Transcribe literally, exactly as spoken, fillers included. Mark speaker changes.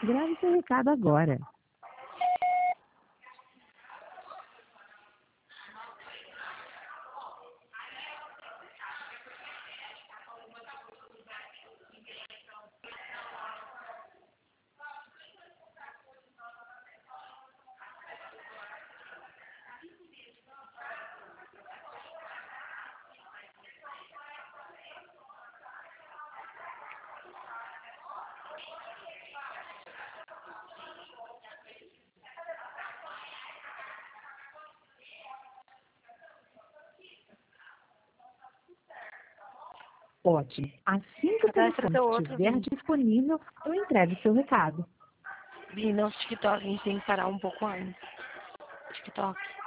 Speaker 1: Grave seu recado agora. Ótimo. Assim que o
Speaker 2: Até esse é
Speaker 1: telefone
Speaker 2: teu outro
Speaker 1: estiver
Speaker 2: vídeo.
Speaker 1: disponível, eu entrego o seu recado.
Speaker 2: Vi no TikTok, a gente tem que parar um pouco antes. TikTok.